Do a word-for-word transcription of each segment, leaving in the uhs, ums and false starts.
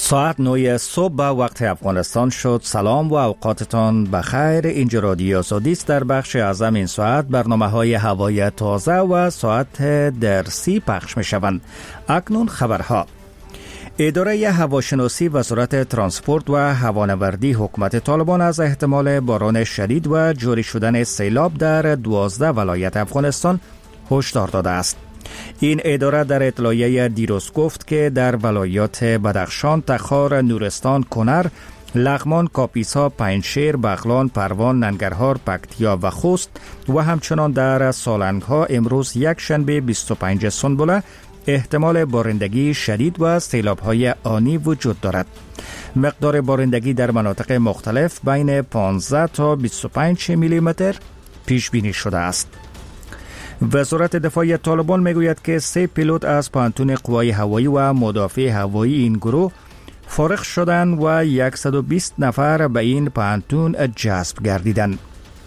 ساعت نه صبح به وقت افغانستان شد. سلام و اوقاتتان بخیر. اینجا رادیو آزادی است. در بخش اعظم این ساعت برنامه های هوای تازه و ساعت درسی پخش می شوند. اکنون خبرها. اداره هواشناسی وزارت ترانسپورت و هوانوردی حکومت طالبان از احتمال باران شدید و جاری شدن سیلاب در دوازده ولایت افغانستان هشدار داده است. این اداره در اطلاعیه دیروز گفت که در ولایات بدخشان، تخار، نورستان، کنر، لغمان، کاپیسا، پنجشیر، بغلان، پروان، ننگرهار، پکتیا و خوست و همچنان در سالنگ‌ها امروز یک شنبه بیست و پنجم سنبله احتمال بارندگی شدید و سیلاب‌های آنی وجود دارد. مقدار بارندگی در مناطق مختلف بین پانزده تا بیست و پنج میلیمتر پیش بینی شده است. وزارت دفاع طالبان میگوید که سه پیلوت از پانتون قوای هوایی و مدافع هوایی این گروه فارغ شدند و صد و بیست نفر به این پانتون جذب گردیدند.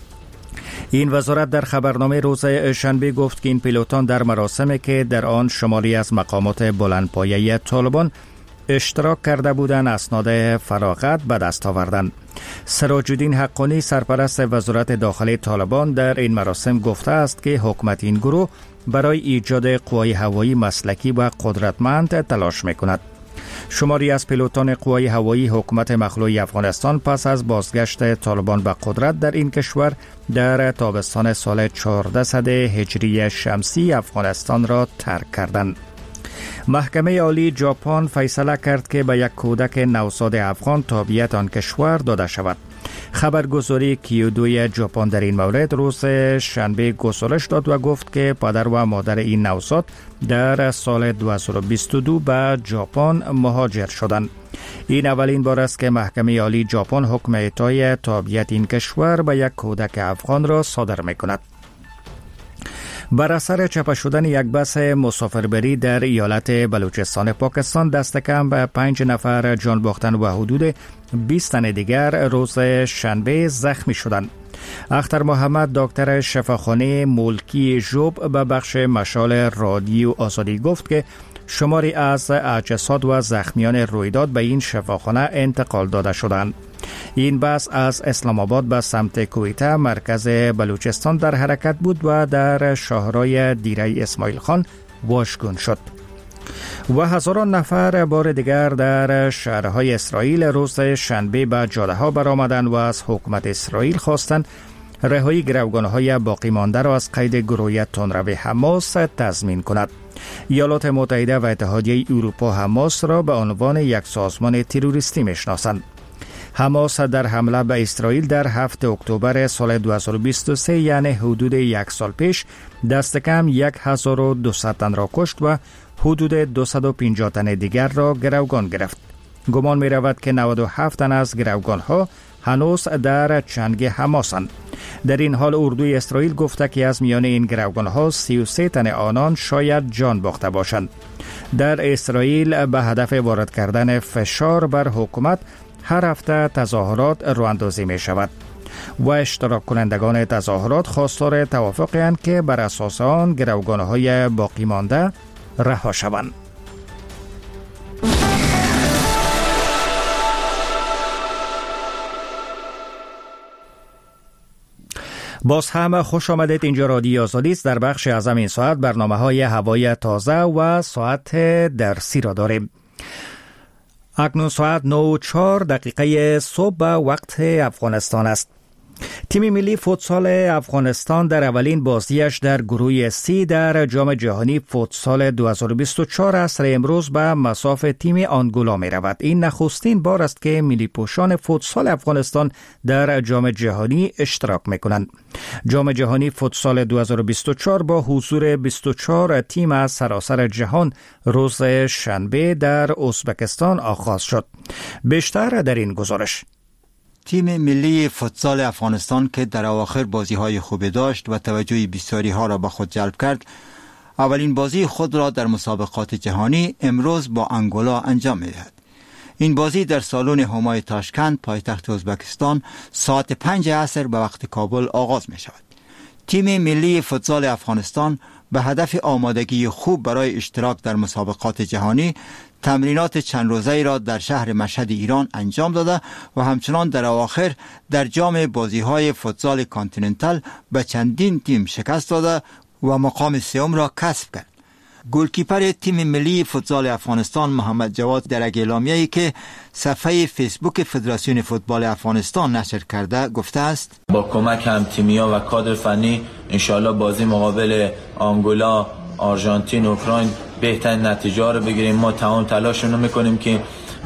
این وزارت در خبرنامه روز شنبه گفت که این پیلوتان در مراسمی که در آن شماری از مقامات بلندپایه طالبان اشتراک کرده بودند اسناد فراغت به دست آوردند. سراج الدین حقانی سرپرست وزارت داخلی طالبان در این مراسم گفته است که حکومت این گروه برای ایجاد قوای هوایی مسلکی و قدرتمند تلاش میکند. شماری از پیلوتان قوای هوایی حکومت مخلوع افغانستان پس از بازگشت طالبان به قدرت در این کشور در تابستان سال چهارصد هجری شمسی افغانستان را ترک کردند. محکمه عالی ژاپن فیصله کرد که به یک کودک نوزاد افغان تابعیت آن کشور داده شود. خبرگزاری کیودوی ژاپن در این مورد روز شنبه گزارش داد و گفت که پدر و مادر این نوزاد در سال دو هزار و بیست و دو به ژاپن مهاجر شدند. این اولین بار است که محکمه عالی ژاپن حکم اعطای تابعیت این کشور به یک کودک افغان را صادر می‌کند. بر اثر چپه شدن یک بس مسافربری در ایالت بلوچستان پاکستان دست کم به پنج نفر جان باختن و حدود بیست تن دیگر روز شنبه زخمی شدند. اختر محمد دکتر شفاخانه ملکی ژوب به بخش مشال رادیو آزادی گفت که شماری از اجساد و زخمیان رویداد به این شفاخانه انتقال داده شدند. این بس از اسلام آباد به سمت کویته مرکز بلوچستان در حرکت بود و در شاهرای دیره اسماعیل خان واژگون شد. و هزاران نفر بار دیگر در شهرهای اسرائیل روز شنبه به جاده ها برآمدند و از حکومت اسرائیل خواستند رهایی گروگانهای باقی مانده را از قید گروه تندرو حماس تضمین کند. ایالات متحده و اتحادیه اروپا حماس را به عنوان یک سازمان تروریستی میشناسند. حماس در حمله به اسرائیل در هفتم اکتبر سال دو هزار و بیست و سه یعنی حدود یک سال پیش دست کم هزار و دویست تن را کشت و حدود دویست و پنجاه تن دیگر را گروگان گرفت. گمان می رود که نود و هفت تن از گروگان ها هنوز در چنگ حماسند. در این حال اردوی اسرائیل گفته که از میان این گروگان ها سی و سه تن آنان شاید جان باخته باشند. در اسرائیل به هدف وارد کردن فشار بر حکومت هر هفته تظاهرات راه‌اندازی می شود و اشتراک کنندگان تظاهرات خواستار توافقی اند که بر اساس آن گروگان‌های باقی مانده رها شوند. باز هم خوش آمدید. اینجا رادیو آزادی است. در بخش اعظم این ساعت برنامه های هوای تازه و ساعت درسی را داریم. اکنون ساعت نه و چهار دقیقه صبح به وقت افغانستان است. تیم ملی فوتسال افغانستان در اولین بازیش در گروه سی در جام جهانی فوتسال دو هزار و بیست و چهار عصر امروز به مصاف تیم آنگولا می رود. این نخستین بار است که ملی پوشان فوتسال افغانستان در جام جهانی اشتراک می کنند. جام جهانی فوتسال دو هزار و بیست و چهار با حضور بیست و چهار تیم از سراسر جهان روز شنبه در ازبکستان آغاز شد. بیشتر در این گزارش. تیم ملی فوتسال افغانستان که در اواخر بازی‌های خوبی داشت و توجه بسیاری ها را به خود جلب کرد، اولین بازی خود را در مسابقات جهانی امروز با انگولا انجام می‌دهد. این بازی در سالن همای تاشکند پایتخت ازبکستان ساعت پنج عصر به وقت کابل آغاز می شود. تیم ملی فوتسال افغانستان به هدف آمادگی خوب برای اشتراک در مسابقات جهانی تمرینات چند روزه‌ای را در شهر مشهد ایران انجام داده و همچنان در اواخر در جام بازی‌های فوتزال کانتیننتال به چندین تیم شکست داده و مقام سوم را کسب کرد. گلکیپر تیم ملی فوتزال افغانستان محمد جواد در اعلامیه‌ای که صفحه فیسبوک فدراسیون فوتبال افغانستان نشر کرده گفته است: با کمک هم تیم‌ها و کادر فنی انشالله بازی مقابل آنگولا، آرژانتین، اوکراین بهترین نتیجه رو بگیریم. ما تمام تلاشمون رو می‌کنیم که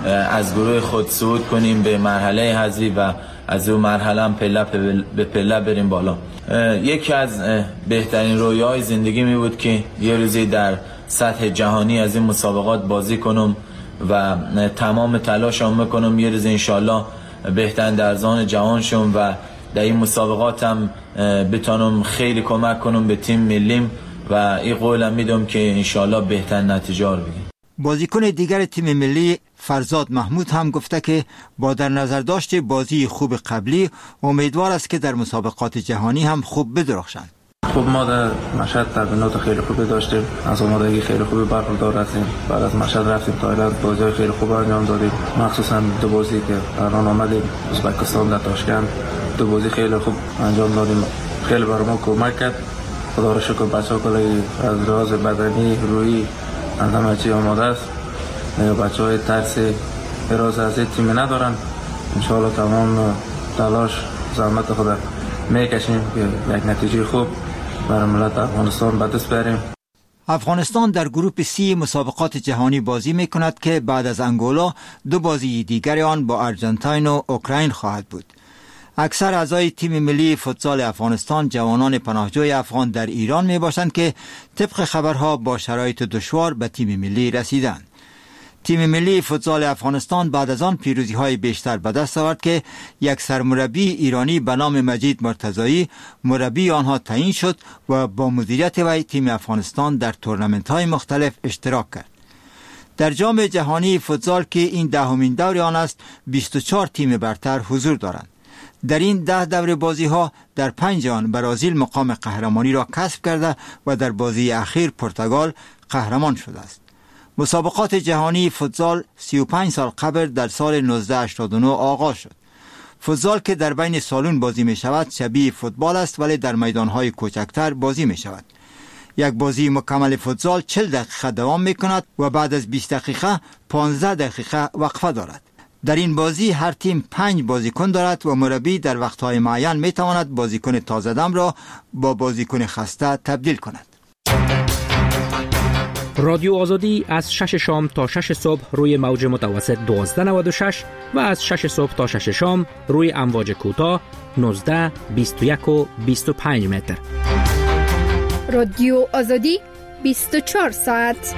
از گروه خود صعود کنیم به مرحله حذفی و از اون مرحله هم پله به پله بریم بالا. یکی از بهترین رویاهای زندگی می بود که یه روزی در سطح جهانی از این مسابقات بازی کنم و تمام تلاشم میکنم یه روز انشالله بهترین درزان جهان شم و در این مسابقات هم بتونم خیلی کمک کنم به تیم ملیم و این قولم میدم که انشالله بهترین نتیجه رو بگیریم. بازیکن دیگر تیم ملی فرزاد محمود هم گفته که با در نظر داشت بازی خوب قبلی امیدوار است که در مسابقات جهانی هم خوب بدرخشند. خب ما در مشهد تمرینات خیلی خوبی داشتیم، از آمادگی خیلی خوبی برخوردار هستیم. بعد از مشهد رفتیم تایلند، بازی خیلی خوب انجام دادیم، مخصوصا دو بازی که الان آمدیم ازبکستان در تاشکند، دو بازی خیلی خوب انجام دادیم، خیلی برای ما کمک کرد. خدا را شکر بچه‌ها کلی از لحاظ بدنی روحی همه چی آماده است. بچه‌های ترس اراز از تیم ندارن. انشاءالله تمام تلاش زحمت خود میکشیم که یک نتیجه خوب برای ملت افغانستان به دست بیاریم. افغانستان در گروپ سی مسابقات جهانی بازی میکند که بعد از انگولا دو بازی دیگر آن با آرژانتین و اوکراین خواهد بود. اکثر اعضای تیم ملی فوتزال افغانستان جوانان پناهجوی افغان در ایران می باشند که طبق خبرها با شرایط دشوار به تیم ملی رسیدند. تیم ملی فوتزال افغانستان بعد از آن پیروزی های بیشتر به دست آورد که یک سرمربی ایرانی به نام مجید مرتضایی مربی آنها تعیین شد و با مدیریت وی تیم افغانستان در تورنمنت های مختلف اشتراک کرد. در جام جهانی فوتزال که این دهمین دور آن است، بیست و چهار تیم برتر حضور دارند. در این ده دور بازی ها در پنج آن برزیل مقام قهرمانی را کسب کرده و در بازی اخیر پرتغال قهرمان شده است. مسابقات جهانی فوتزال سی و پنج سال قبل در سال نوزده هشتاد و نه آغاز شد. فوتزال که در بین سالون بازی می شود شبیه فوتبال است ولی در میدان های کوچکتر بازی می شود. یک بازی مکمل فوتزال چهل دقیقه دوام می کند و بعد از بیست دقیقه پانزده دقیقه وقفه دارد. در این بازی هر تیم پنج بازیکن دارد و مربی در وقتهای معین می تواند بازیکن تازه دم را با بازیکن خسته تبدیل کند. رادیو آزادی از شش شام تا شش صبح روی موج متوسط دوازده نود و شش و از شش صبح تا شش شام روی امواج کوتاه نوزده، بیست و یک و بیست و پنج متر. رادیو آزادی بیست و چهار ساعت.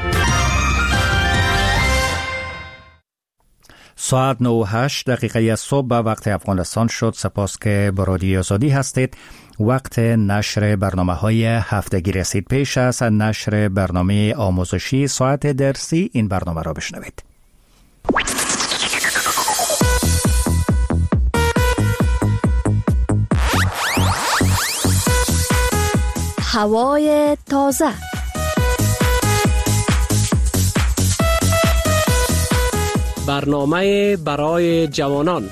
ساعت نه و هشت دقیقه صبح به وقت افغانستان شد. سپاس که با رادیو آزادی هستید. وقت نشر برنامه های هفتگی رسید. پیش از نشر برنامه آموزشی ساعت درسی این برنامه را بشنوید. هوای تازه. برنامه برای جوانان.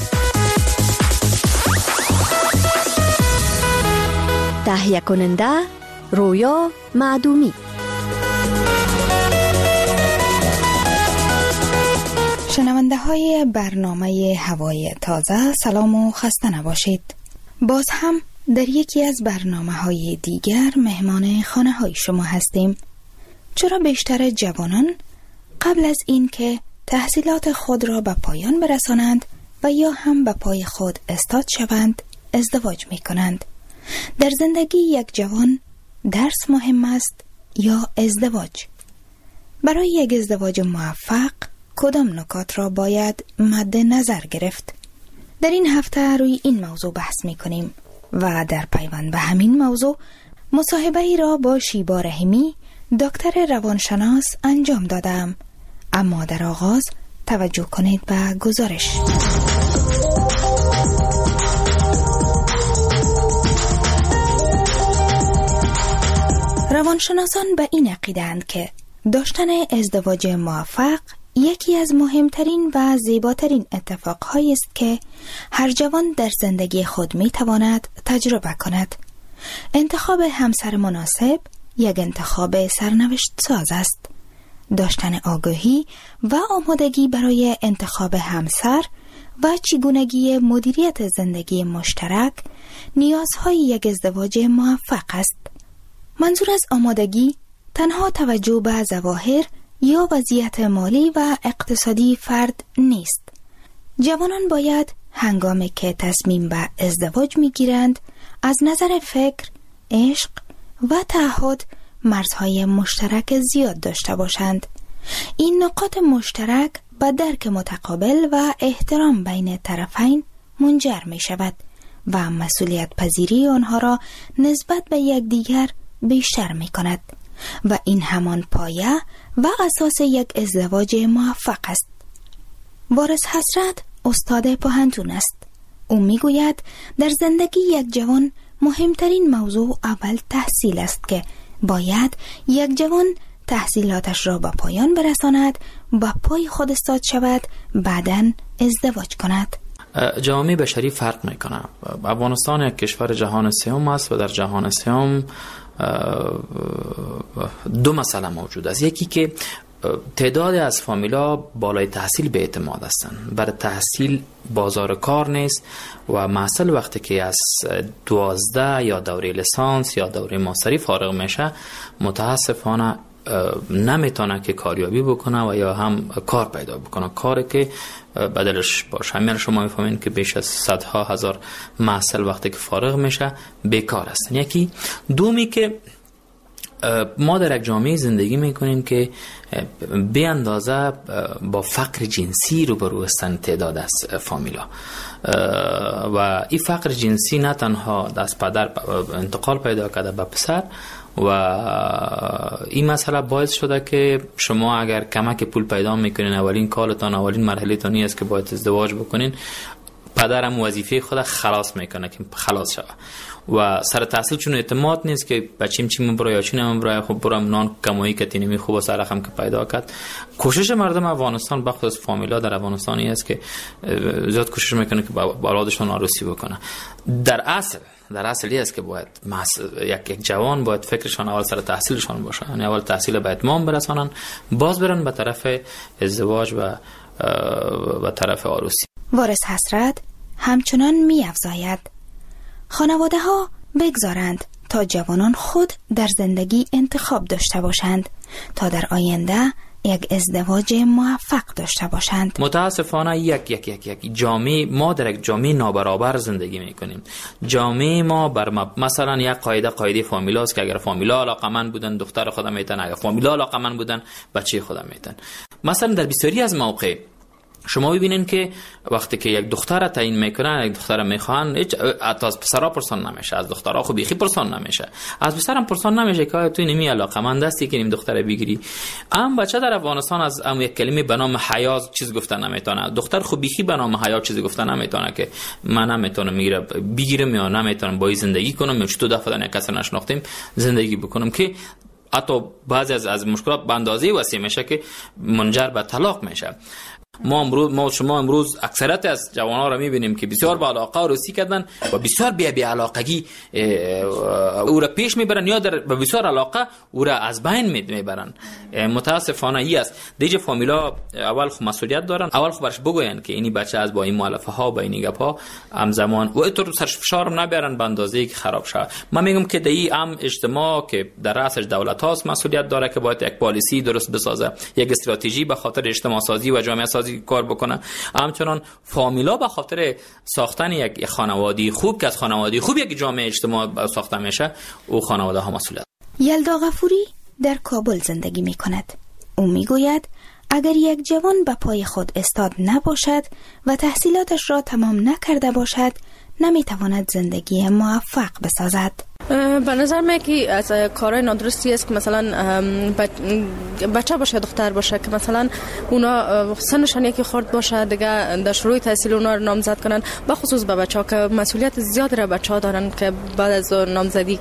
تهیه کننده رویا معدومی. شنونده های برنامه هوای تازه سلام و خسته نباشید. باز هم در یکی از برنامه های دیگر مهمان خانه های شما هستیم. چرا بیشتر جوانان قبل از این که تحصیلات خود را به پایان برسانند و یا هم به پای خود استاد شوند ازدواج می کنند؟ در زندگی یک جوان درس مهم است یا ازدواج؟ برای یک ازدواج موفق کدام نکات را باید مد نظر گرفت؟ در این هفته روی این موضوع بحث می کنیم و در پیوند به همین موضوع مصاحبه ای را با شیبا رحیمی دکتر روانشناس انجام دادم. اما در آغاز توجه کنید به گزارش. روانشناسان به این عقیده‌اند که داشتن ازدواج موفق یکی از مهمترین و زیباترین اتفاقهایی است که هر جوان در زندگی خود می تواند تجربه کند. انتخاب همسر مناسب یک انتخاب سرنوشت ساز است. داشتن آگاهی و آمادگی برای انتخاب همسر و چگونگی مدیریت زندگی مشترک نیازهای یک ازدواج موفق است. منظور از آمادگی تنها توجه به ظواهر یا وضعیت مالی و اقتصادی فرد نیست. جوانان باید هنگامی که تصمیم به ازدواج میگیرند از نظر فکر، عشق و تعهد مرزهای مشترک زیاد داشته باشند. این نقاط مشترک به درک متقابل و احترام بین طرفین منجر می شود و مسئولیت پذیری آنها را نسبت به یکدیگر بیشتر می کند و این همان پایه و اساس یک ازدواج موفق است. وارث حسرت استاد پوهنتون است. او می گوید در زندگی یک جوان مهمترین موضوع اول تحصیل است که باید یک جوان تحصیلاتش را به پایان برساند، با پای خود استاد شود، بعداً ازدواج کند. جامعه بشری فرق میکنه. افغانستان یک کشور جهان سوم است و در جهان سوم دو مسئله موجود است. یکی که تعداد از فامیلا بالای تحصیل به اعتماد هستند. برای تحصیل بازار کار نیست و محصل وقتی که از دوازده یا دوره لیسانس یا دوره ماستری فارغ میشه متاسفانه نمیتونه که کاریابی بکنه و یا هم کار پیدا بکنه، کاری که بدلش باشه. همین شما میفهمین که بیش از صدها هزار محصل وقتی که فارغ میشه بیکار هستن. یکی دومی که ما در یک جامعه زندگی میکنیم که به اندازه با فقر جنسی روبرو هستند تعداد از فامیلا و این فقر جنسی نه تنها از پدر انتقال پیدا کرده به پسر و این مسئله باعث شده که شما اگر کمک پول پیدا میکنین اولین کارتان اولین مرحله تانی است که باید ازدواج بکنین، پدرم وظیفه خود خلاص میکنه که خلاص شوه و سر تحصیل چون اعتماد نیست که بچیم چی من برای یا چی نمیم برای خب برام نان کمایی که تینمی خوب سر رقم که پیدا کرد. کوشش مردم افغانستان بخصوص فامیلا در افغانستانی است که زیاد کوشش میکنه که با اولادشون عروسی بکنه. در اصل در اصلی است که باید یک یک جوان باید فکرشان اول سر تحصیلشان باشه، یعنی اول تحصیل به اتمام برسانن، باز برن به طرف ازدواج و به طرف عروسی. وارث حسرت همچنان می افزاید خانواده ها بگذارند تا جوانان خود در زندگی انتخاب داشته باشند تا در آینده یک ازدواج موفق داشته باشند. متاسفانه یک یک یک یک جامعه ما در یک جامعه نابرابر زندگی میکنیم. جامعه ما بر مثلا یک قاعده قاعده فامیلاست که اگر فامیلا علاقمند بودن دختر خودم میتن، اگر فامیلا علاقمند بودن بچه خودم میتن. مثلا در بسیاری از مواقع شما ببینین که وقتی که یک دختر را تعیین میکنن، یک دختر میخوان، هیچ از پسرا پرسان نمیشه، از دخترها خو بیخی پرسان نمیشه، از پسرم پرسان نمیشه که تو نمی علاقمند هستی که نیم دختر بگیری. ام بچه در افغانستان از ام یک کلمه به نام حیا چیز گفتن نمیتونه، دختر خو بیخی به نام حیا چیز گفتن نمیتونه که من نمیتونم میگیره بگیرم یا نمیتونم با زندگی کنم یا چطور دفعه نه کس نشناختیم زندگی بکنم که حتی بعضی از از مشکلات به اندازه وسیع میشه که منجر به طلاق میشه. ما امروز ما شما امروز اکثریت از جوانان را میبینیم که بسیار با علاقه عروسی کردن و بسیار بی بی علاقگی او را پیش میبرن یا در بسیار علاقه او را از بین میبرن. متاسفانه ای است. دیگه فامیلا اول خو مسئولیت دارن، اول خو برش بگوین که اینی بچه از با این مؤلفه ها با این گپ ها همزمان و اینطور سرش فشار نبرن به اندازه‌ای که خراب شه. من میگم که دی ام اجتماع که در رأسش دولت هاست مسئولیت داره که باید یک پالیسی درست بسازه، یک استراتژی به خاطر اجتماع سازی و جامعه سازی کار بکنه. همچنان فامیلا به خاطر ساختن یک خانواده خوب که از خانواده خوب یک جامعه اجتماع ساخته میشه او خانواده ها مسئولیت. یلدا غفوری در کابل زندگی می کند. او می گوید اگر یک جوان به پای خود استاد نباشد و تحصیلاتش را تمام نکرده باشد نمی تواند زندگی موفق بسازد. به نظر من که از کارهای نادرستی است که مثلا بچه باشه دختر باشه که مثلا اونا سنشان یکی خورد باشه دیگه در شروع تحصیل اونا رو نامزد کنن، به خصوص به بچه ها که مسئولیت زیاد را بچه ها دارن که بعد از نامزدی